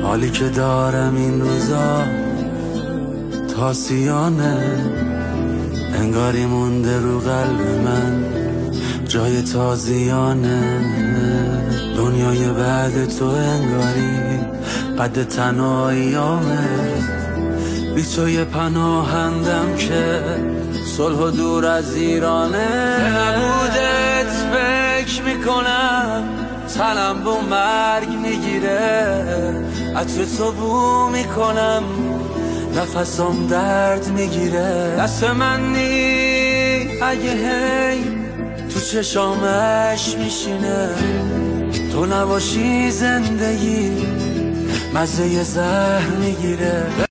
حالی که دارم این روزا تاسیانه، انگاری مونده رو قلب من جای تازیانه. دنیای بعد تو انگاری قد تنهاییامه، بی تو یه پناهندم که صلح و دور از ایرانه. نبودت فکر میکنم تنم بو مرگ میگیره، عطر تو بو میکنم نفسم درد میگیره. دست من نی اگه هی تو چشامش میشینه، تو نباشی زندگی مزه زهر میگیره.